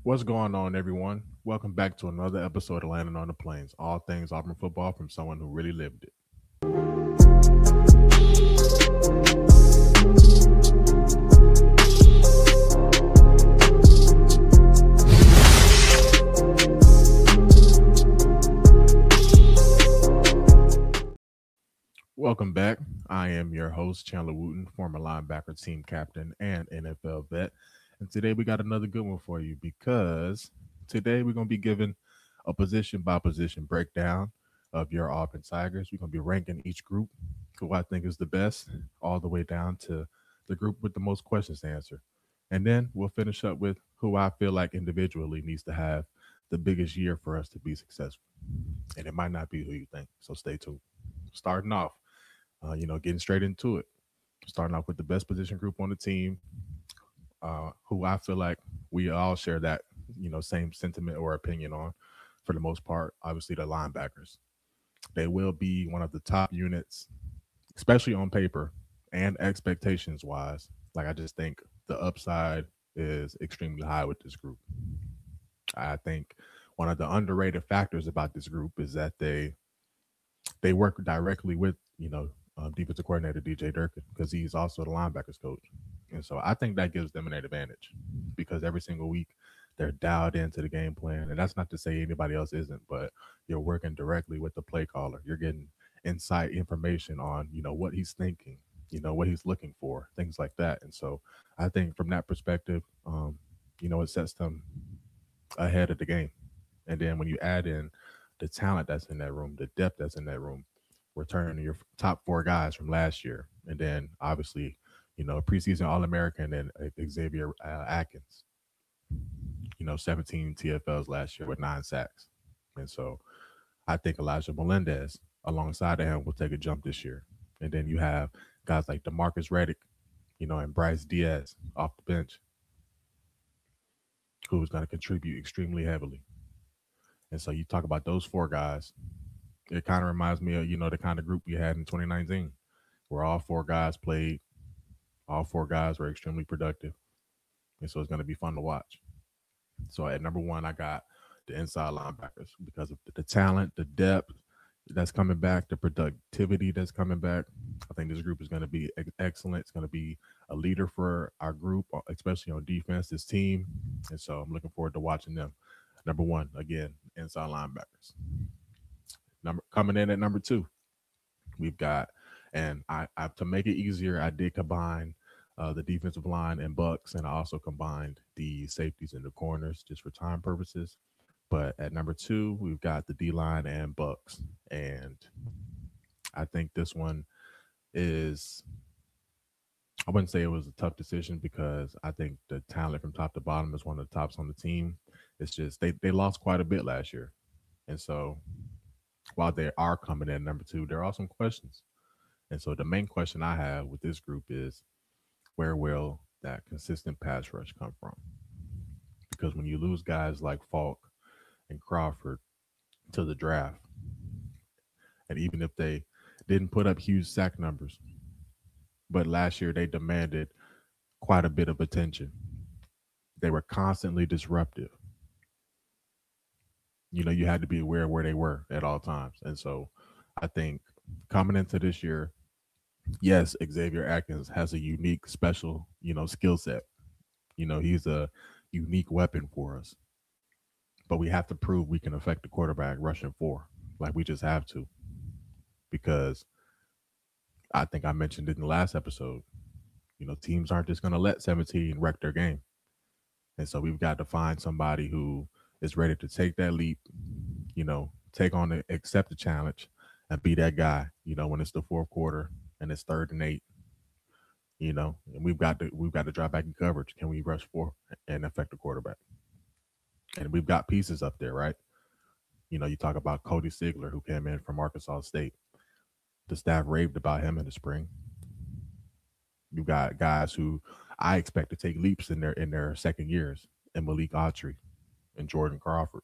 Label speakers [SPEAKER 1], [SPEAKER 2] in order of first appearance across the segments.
[SPEAKER 1] What's going on, everyone? Welcome back to another episode of Landing on the Plains. All things Auburn football from someone who really lived it. Welcome back. I am your host, Chandler Wooten, former linebacker team captain and NFL vet. And today we got another good one for you because today we're going to be giving a position by position breakdown of your Auburn Tigers. We're going to be ranking each group who I think is the best, all the way down to the group with the most questions to answer. And then we'll finish up with who I feel like individually needs to have the biggest year for us to be successful. And it might not be who you think. So stay tuned. Starting off, getting straight into it. Starting off with the best position group on the team, who I feel like we all share that, same sentiment or opinion on for the most part. Obviously, the linebackers. They will be one of the top units, especially on paper and expectations wise. Like, I just think the upside is extremely high with this group. I think one of the underrated factors about this group is that they work directly with defensive coordinator DJ Durkin because he's also the linebackers coach, and so I think that gives them an advantage because every single week they're dialed into the game plan, and that's not to say anybody else isn't, but you're working directly with the play caller. You're getting insight information on what he's thinking, what he's looking for, things like that, and so I think from that perspective, it sets them ahead of the game. And then when you add in the talent that's in that room, the depth that's in that room, returning your top four guys from last year, and then obviously, preseason All American and Xavier Atkins, 17 TFLs last year with 9 sacks, and so I think Elijah Melendez alongside of him will take a jump this year. And then you have guys like Demarcus Reddick, and Bryce Diaz off the bench, who's going to contribute extremely heavily. And so you talk about those four guys, it kind of reminds me of, the kind of group we had in 2019, where all four guys played, all four guys were extremely productive. And so it's going to be fun to watch. So at number one, I got the inside linebackers because of the talent, the depth that's coming back, the productivity that's coming back. I think this group is going to be excellent. It's going to be a leader for our group, especially on defense, this team. And so I'm looking forward to watching them. Number one, again, inside linebackers. Coming in at number two, we've got, and I to make it easier, I did combine the defensive line and Bucks, and I also combined the safeties and the corners just for time purposes. But at number two, we've got the D line and Bucks, and I think this one is, I wouldn't say it was a tough decision because I think the talent from top to bottom is one of the tops on the team. It's just they lost quite a bit last year, and so while they are coming in at number two, there are some questions. And so the main question I have with this group is, where will that consistent pass rush come from? Because when you lose guys like Falk and Crawford to the draft, and even if they didn't put up huge sack numbers, but last year they demanded quite a bit of attention. They were constantly disruptive. You had to be aware of where they were at all times. And so I think coming into this year, yes, Xavier Atkins has a unique, special, skill set. He's a unique weapon for us. But we have to prove we can affect the quarterback rushing four. Like, we just have to. Because I think I mentioned it in the last episode, teams aren't just going to let 17 wreck their game. And so we've got to find somebody who is ready to take that leap, take on it, accept the challenge, and be that guy, when it's the fourth quarter and it's 3rd and 8, and we've got to drop back in coverage. Can we rush four and affect the quarterback? And we've got pieces up there, right? You talk about Cody Sigler, who came in from Arkansas State. The staff raved about him in the spring. You've got guys who I expect to take leaps in their second years, and Malik Autry and Jordan Crawford.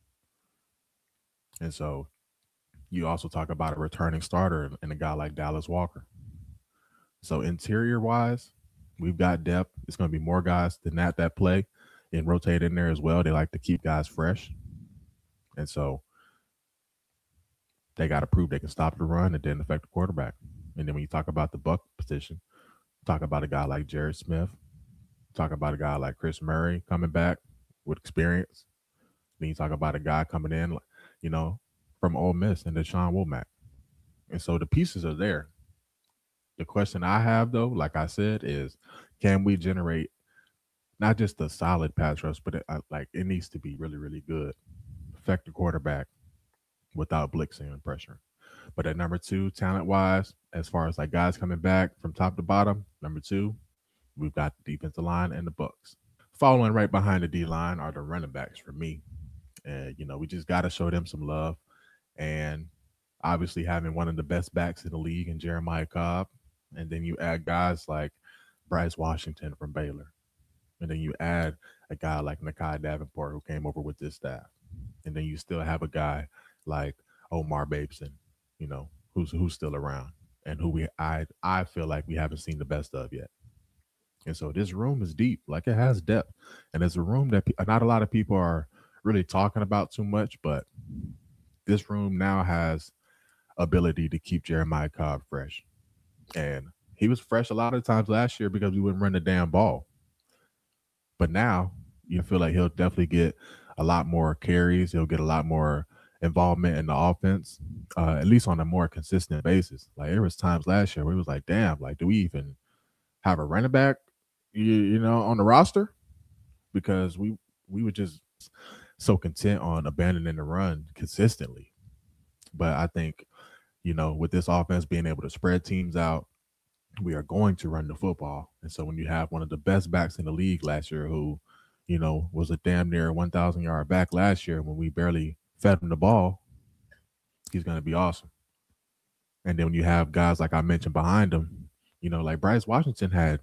[SPEAKER 1] And so you also talk about a returning starter and a guy like Dallas Walker. So interior wise, we've got depth. It's going to be more guys than that play. and rotate in there as well. They like to keep guys fresh, and so they got to prove they can stop the run and then affect the quarterback. And then when you talk about the buck position, talk about a guy like Jared Smith, talk about a guy like Chris Murray coming back with experience. Then you talk about a guy coming in, you know, from Ole Miss and Deshaun Womack. And so the pieces are there. The question I have though, like I said, is can we generate not just a solid pass rush, but like it needs to be really, really good, affect the quarterback without blitzing and pressure. But at number two, talent wise, as far as like guys coming back from top to bottom, number two, we've got the defensive line and the Bucks. Following right behind the D line are the running backs for me. And we just got to show them some love. And obviously having one of the best backs in the league in Jeremiah Cobb, and then you add guys like Bryce Washington from Baylor, and then you add a guy like Nakai Davenport who came over with this staff, and then you still have a guy like Omar Babeson, who's still around and who I feel like we haven't seen the best of yet. And so this room is deep, like it has depth, and it's a room that not a lot of people are really talking about too much, but this room now has ability to keep Jeremiah Cobb fresh. And he was fresh a lot of times last year because we wouldn't run the damn ball. But now you feel like he'll definitely get a lot more carries. He'll get a lot more involvement in the offense, at least on a more consistent basis. Like there was times last year where it was like, damn, like do we even have a running back, on the roster? Because we were just so content on abandoning the run consistently. But I think, with this offense being able to spread teams out, we are going to run the football. And so when you have one of the best backs in the league last year who, was a damn near 1,000-yard back last year when we barely fed him the ball, he's going to be awesome. And then when you have guys like I mentioned behind him, like Bryce Washington had,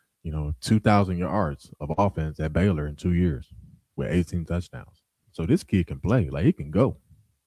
[SPEAKER 1] 2,000 yards of offense at Baylor in 2 years with 18 touchdowns. So this kid can play. Like he can go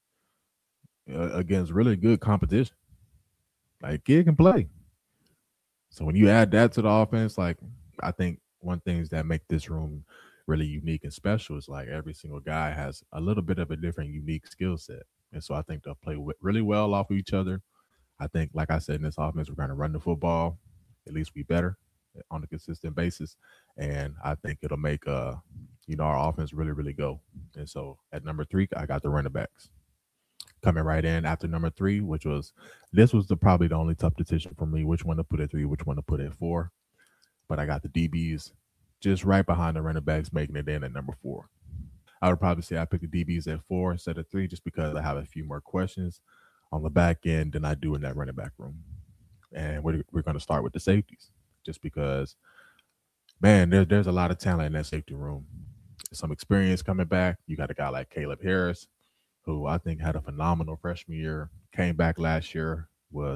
[SPEAKER 1] against really good competition. Like kid can play. So when you add that to the offense, like I think one things that make this room really unique and special is like every single guy has a little bit of a different unique skill set. And so I think they'll play really well off of each other. I think, like I said, in this offense, we're going to run the football. At least we better on a consistent basis. And I think it'll make, our offense really, really go. And so at number three, I got the running backs coming right in after number three, this was probably the only tough decision for me, which one to put at three, which one to put at four. But I got the DBs just right behind the running backs, making it in at number four. I would probably say I picked the DBs at four instead of three, just because I have a few more questions on the back end than I do in that running back room. And we're going to start with the safeties, just because, man, there's a lot of talent in that safety room. Some experience coming back. You got a guy like Caleb Harris, who I think had a phenomenal freshman year, came back last year,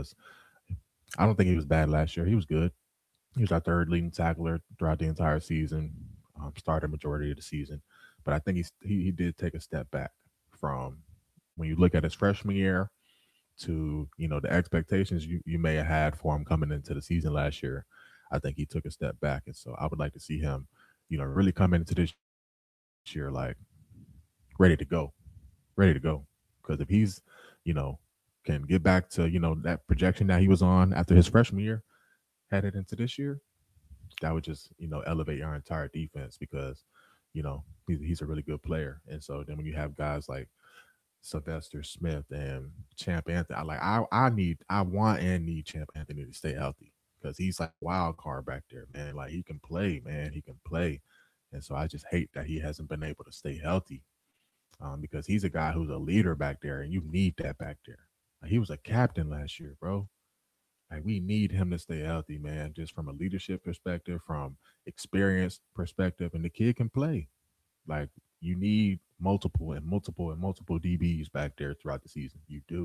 [SPEAKER 1] I don't think he was bad last year. He was good. He was our third leading tackler throughout the entire season, started majority of the season. But I think he did take a step back from when you look at his freshman year to, the expectations you may have had for him coming into the season last year. I think he took a step back. And so I would like to see him, really come into this year like ready to go. Ready to go. Because if he's, you know, can get back to, that projection that he was on after his freshman year, headed into this year, that would just, elevate our entire defense because, he's a really good player. And so then when you have guys like Sylvester Smith and Champ Anthony, I want and need Champ Anthony to stay healthy because he's like a wild card back there, man. Like he can play, man. He can play. And so I just hate that he hasn't been able to stay healthy because he's a guy who's a leader back there, and you need that back there. Like, he was a captain last year, bro. Like we need him to stay healthy, man. Just from a leadership perspective, from experience perspective, and the kid can play. Like you need multiple and multiple and multiple DBs back there throughout the season.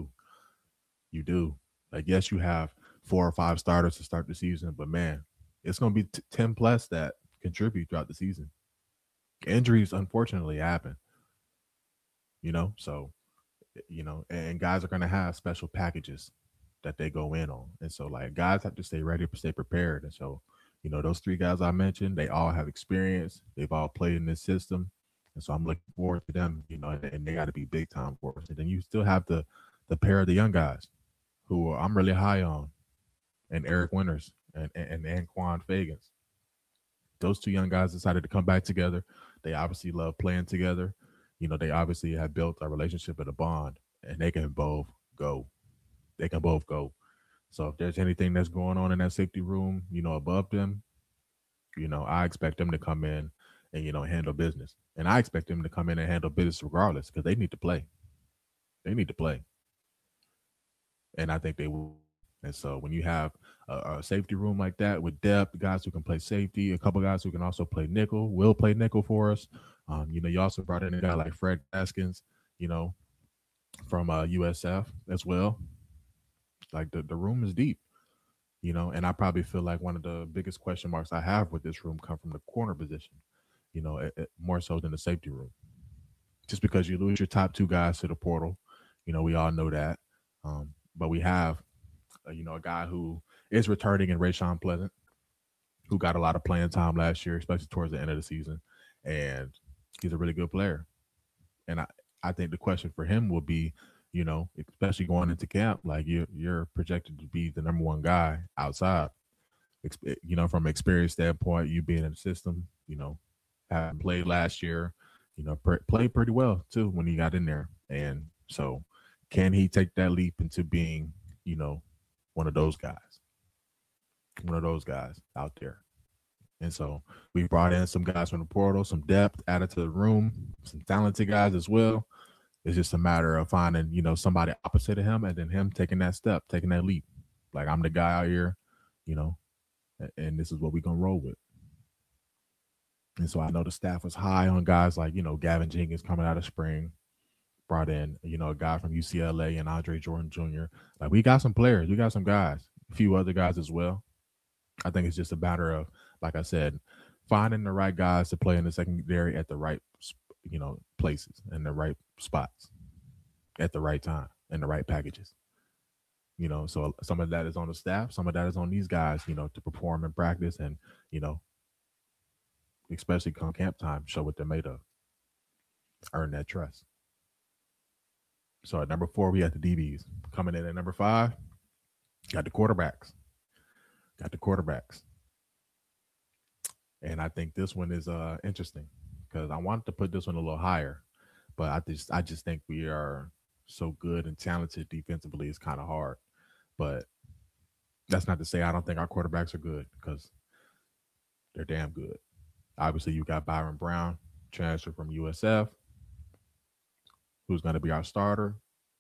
[SPEAKER 1] You do. Like yes, you have 4 or 5 starters to start the season, but man, it's gonna be 10 plus that contribute throughout the season. Injuries unfortunately happen, so and guys are gonna have special packages that they go in on. And so like guys have to stay ready, stay prepared. And so, Those three guys I mentioned, they all have experience. They've all played in this system. And so I'm looking forward to them, and they got to be big time for us. And then you still have the pair of the young guys who I'm really high on, and Eric Winters and Anquan Fagans. Those two young guys decided to come back together. They obviously love playing together. They obviously have built a relationship and a bond, and they can both go. They can both go. So if there's anything that's going on in that safety room, above them, I expect them to come in and, handle business. And I expect them to come in and handle business regardless because they need to play. They need to play. And I think they will. And so when you have a safety room like that with depth, guys who can play safety, a couple guys who can also play nickel, will play nickel for us. You also brought in a guy like Fred Gaskins, you know, from USF as well. Like the room is deep, and I probably feel like one of the biggest question marks I have with this room come from the corner position, more so than the safety room. Just because you lose your top two guys to the portal, we all know that. But we have, a guy who is returning in Rayshawn Pleasant, who got a lot of playing time last year, especially towards the end of the season, and he's a really good player. And I think the question for him will be, especially going into camp, like you're projected to be the number one guy outside. From an experience standpoint, you being in the system, having played last year, played pretty well too when he got in there. And so, can he take that leap into being, one of those guys out there? And so we brought in some guys from the portal, some depth added to the room, some talented guys as well. It's just a matter of finding, somebody opposite of him and then him taking that step, taking that leap. Like, I'm the guy out here, and this is what we're going to roll with. And so I know the staff was high on guys like, Gavin Jenkins coming out of spring, brought in, a guy from UCLA and Andre Jordan Jr. Like, we got some players, we got some guys, a few other guys as well. I think it's just a matter of, like I said, finding the right guys to play in the secondary at the right, places and the right spots at the right time and the right packages. So some of that is on the staff, some of that is on these guys, to perform in practice and, especially come camp time, show what they're made of, earn that trust. So at number 4, we had the DBs. Coming in at number 5, got the quarterbacks. And I think this one is interesting because I wanted to put this one a little higher, but I just think we are so good and talented defensively. It's kind of hard, but that's not to say I don't think our quarterbacks are good because they're damn good. Obviously, you got Byron Brown, transfer from USF, who's going to be our starter,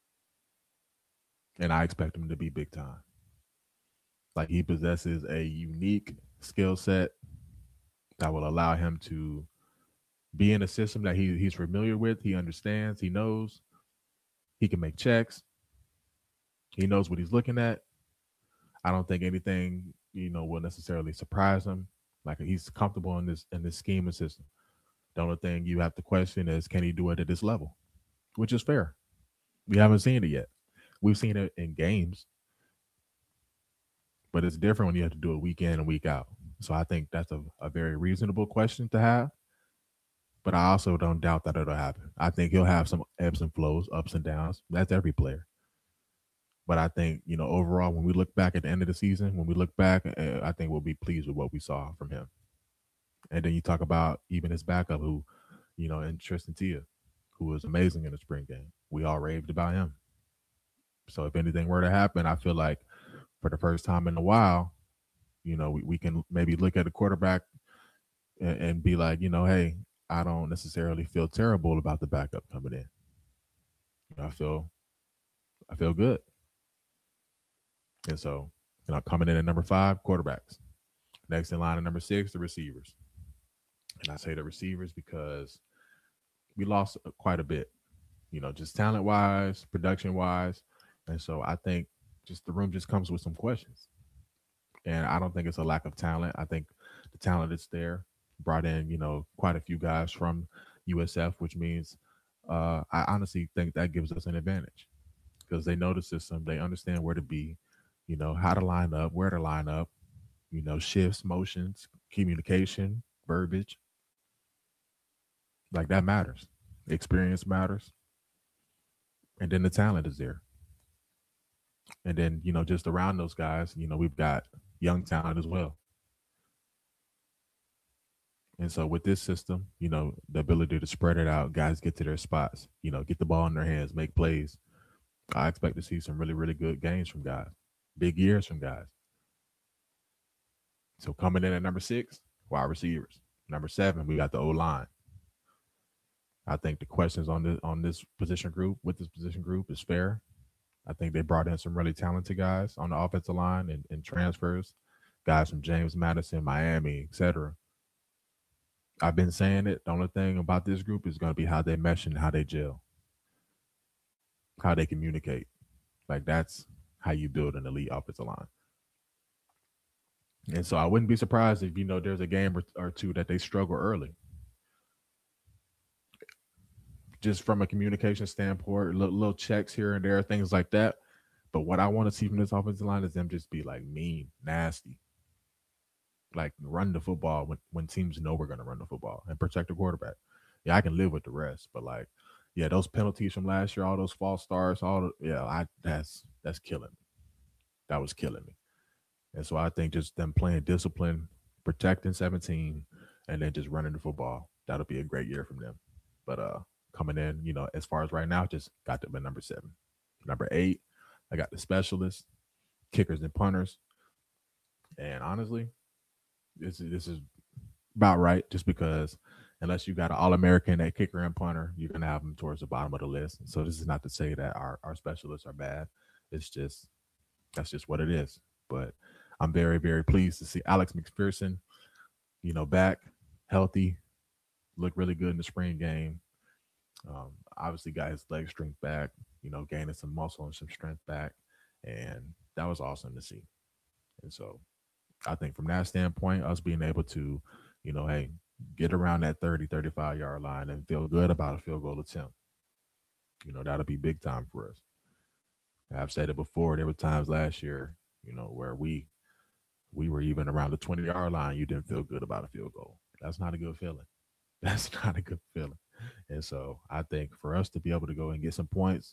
[SPEAKER 1] and I expect him to be big time. Like, he possesses a unique skill set that will allow him to be in a system that he's familiar with. He understands. He knows. He can make checks. He knows what he's looking at. I don't think anything, will necessarily surprise him. Like, he's comfortable in this scheme and system. The only thing you have to question is, can he do it at this level? Which is fair. We haven't seen it yet. We've seen it in games, but it's different when you have to do it week in and week out. So I think that's a very reasonable question to have. But I also don't doubt that it'll happen. I think he'll have some ebbs and flows, ups and downs. That's every player. But I think, overall, when we look back at the end of the season, I think we'll be pleased with what we saw from him. And then you talk about even his backup, who, and Tristan Tia, who was amazing in the spring game. We all raved about him. So if anything were to happen, I feel like for the first time in a while, we can maybe look at the quarterback and be like, hey, I don't necessarily feel terrible about the backup coming in. I feel good. And so, coming in at number 5, quarterbacks. Next in line at number 6, the receivers. And I say the receivers because we lost quite a bit, just talent-wise, production-wise. And so I think just the room just comes with some questions. And I don't think it's a lack of talent. I think the talent is there. Brought in, quite a few guys from USF, which means I honestly think that gives us an advantage because they know the system. They understand where to be, how to line up, where to line up. shifts, motions, communication, verbiage. Like that matters. Experience matters. And then the talent is there. And then, just around those guys, we've got young talent as well. And so with this system, the ability to spread it out, guys get to their spots, get the ball in their hands, make plays. I expect to see some really, really good games from guys, big years from guys. So coming in at number 6, wide receivers. Number 7, we got the O line. I think the questions on this position group with this position group is fair. I think they brought in some really talented guys on the offensive line and transfers, guys from James Madison, Miami, etc. I've been saying it. The only thing about this group is going to be how they mesh and how they gel, how they communicate. Like that's how you build an elite offensive line. And so I wouldn't be surprised if there's a game or two that they struggle early, just from a communication standpoint, little checks here and there, things like that. But what I want to see from this offensive line is them just be like mean, nasty, like run the football when teams know we're going to run the football and protect the quarterback. Yeah, I can live with the rest, but like, yeah, those penalties from last year, all those false starts, that's killing me. That was killing me. And so I think just them playing discipline, protecting 17, and then just running the football, that'll be a great year from them. But coming in, as far as right now, just got them at number 7. Number 8, I got the specialists, kickers and punters. And honestly, this is about right, just because unless you got an All-American at kicker and punter, you're going to have them towards the bottom of the list. So this is not to say that our specialists are bad. It's just, that's just what it is. But I'm very, very pleased to see Alex McPherson, back, healthy, look really good in the spring game. Obviously got his leg strength back, gaining some muscle and some strength back. And that was awesome to see. And so I think from that standpoint, us being able to, hey, get around that 30, 35-yard line and feel good about a field goal attempt, that'll be big time for us. I've said it before. There were times last year, where we were even around the 20-yard line. You didn't feel good about a field goal. That's not a good feeling. That's not a good feeling. And so I think for us to be able to go and get some points,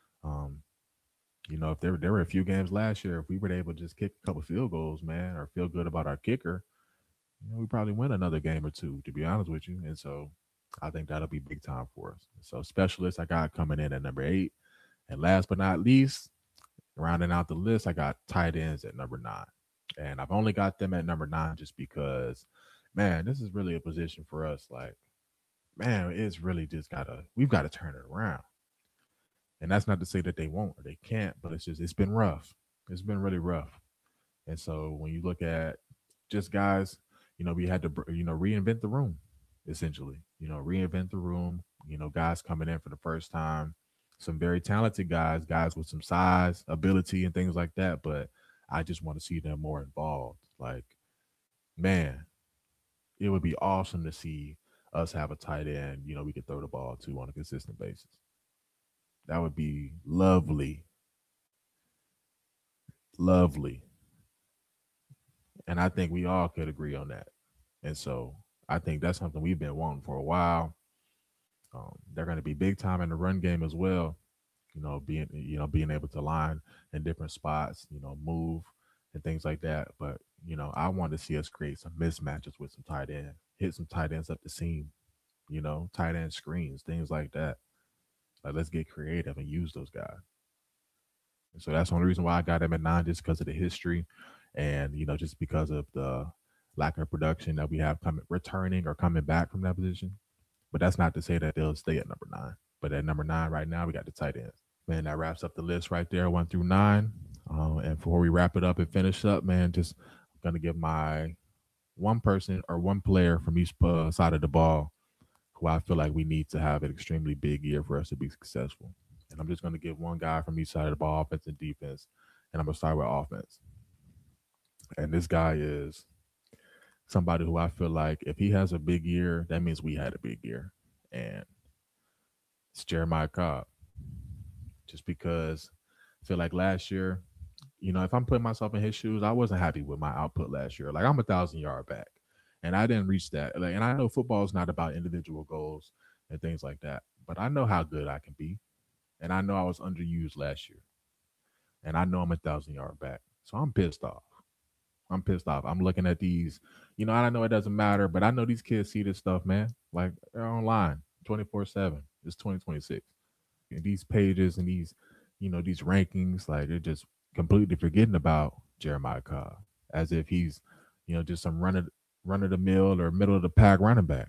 [SPEAKER 1] if there were a few games last year, if we were able to just kick a couple field goals, man, or feel good about our kicker, we probably win another game or two, to be honest with you. And so I think that'll be big time for us. So specialists I got coming in at number 8. And last but not least, rounding out the list, I got tight ends at number 9. And I've only got them at number 9 just because, man, this is really a position for us. Like, man, it's really just we've got to turn it around. And that's not to say that they won't or they can't, but it's been rough. It's been really rough. And so when you look at just guys, we had to, reinvent the room, essentially, reinvent the room, guys coming in for the first time, some very talented guys with some size, ability, and things like that. But I just want to see them more involved. Like, man, it would be awesome to see us have a tight end, we could throw the ball to on a consistent basis. That would be lovely. Lovely. And I think we all could agree on that. And so I think that's something we've been wanting for a while. They're going to be big time in the run game as well. Being able to line in different spots, move and things like that. But I want to see us create some mismatches with some tight end, hit some tight ends up the seam, tight end screens, things like that. Like, let's get creative and use those guys. And so that's the only reason why I got them at 9, just because of the history, and just because of the lack of production that we have returning or coming back from that position. But that's not to say that they'll stay at number 9. But at number 9 right now, we got the tight ends. Man, that wraps up the list right there, 1 through 9. And before we wrap it up and finish up, man, just going to give my one person or one player from each side of the ball who I feel like we need to have an extremely big year for us to be successful. And I'm just going to give one guy from each side of the ball, offense and defense. And I'm going to start with offense. And this guy is somebody who I feel like if he has a big year, that means we had a big year. And it's Jeremiah Cobb. Just because I feel like last year, if I'm putting myself in his shoes, I wasn't happy with my output last year. Like I'm 1,000 yard back, and I didn't reach that. Like, and I know football is not about individual goals and things like that, but I know how good I can be, and I know I was underused last year, and I know I'm 1,000 yard back. So I'm pissed off. I'm pissed off. I'm looking at these, I know it doesn't matter, but I know these kids see this stuff, man. Like they're online 24/7. It's 2026. And these pages and these rankings, like they're just completely forgetting about Jeremiah Cobb as if he's, just some run of the mill or middle of the pack running back.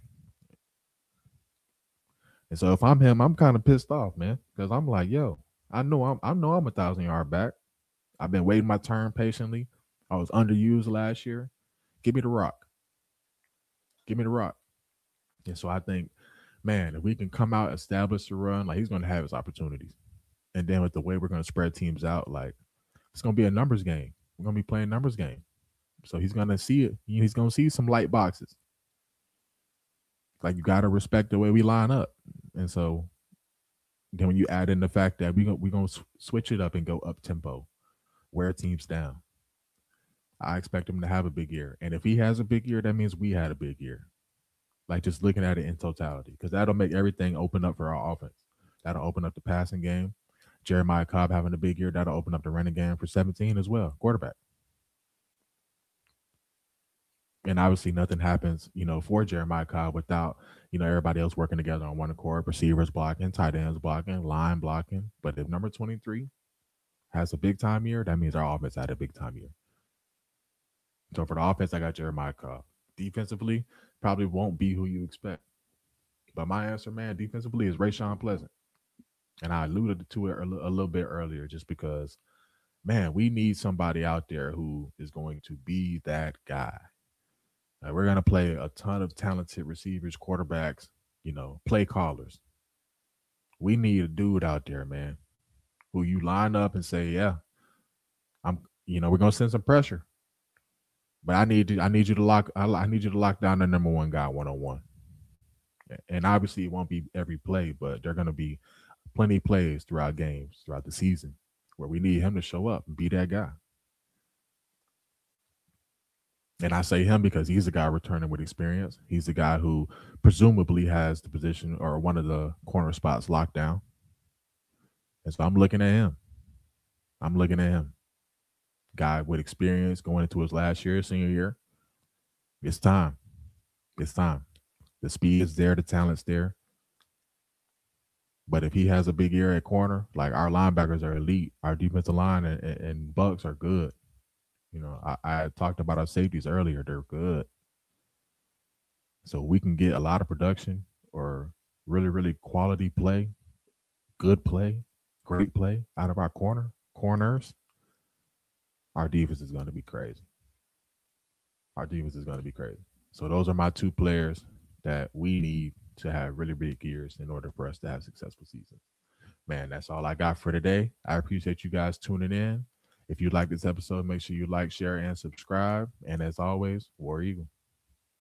[SPEAKER 1] And so if I'm him, I'm kind of pissed off, man, because I'm like, yo, I know I'm 1,000 yard back. I've been waiting my turn patiently. I was underused last year. Give me the rock. Give me the rock. And so I think, man, if we can come out, establish the run, like he's going to have his opportunities. And then with the way we're going to spread teams out, like it's going to be a numbers game. We're going to be playing numbers game. So he's going to see it. He's going to see some light boxes. Like you got to respect the way we line up. And so then when you add in the fact that we're going to switch it up and go up tempo, wear teams down, I expect him to have a big year. And if he has a big year, that means we had a big year. Like just looking at it in totality, because that'll make everything open up for our offense. That'll open up the passing game. Jeremiah Cobb having a big year, that'll open up the running game for 17 as well, quarterback. And obviously nothing happens, for Jeremiah Cobb without, everybody else working together on one accord, receivers blocking, tight ends blocking, line blocking. But if number 23 has a big time year, that means our offense had a big time year. So for the offense, I got Jeremiah Cobb. Defensively, probably won't be who you expect. But my answer, man, defensively is Rashawn Pleasant. And I alluded to it a little bit earlier just because, man, we need somebody out there who is going to be that guy. We're going to play a ton of talented receivers, quarterbacks, play callers. We need a dude out there, man, who you line up and say, yeah, we're going to send some pressure. But I need you to lock down the number one guy 1-on-1. And obviously it won't be every play, but there are going to be plenty of plays throughout games, throughout the season, where we need him to show up and be that guy. And I say him because he's the guy returning with experience. He's the guy who presumably has the position or one of the corner spots locked down. And so I'm looking at him. Guy with experience going into his last year, senior year. It's time. The speed is there. The talent's there. But if he has a big year at corner, like our linebackers are elite. Our defensive line and Bucks are good. I talked about our safeties earlier. They're good. So we can get a lot of production or really, really quality play, good play, great play out of our corners. Our defense is going to be crazy. So those are my two players that we need to have really big years in order for us to have successful seasons. Man, that's all I got for today. I appreciate you guys tuning in. If you like this episode, make sure you like, share, and subscribe. And as always, War Eagle.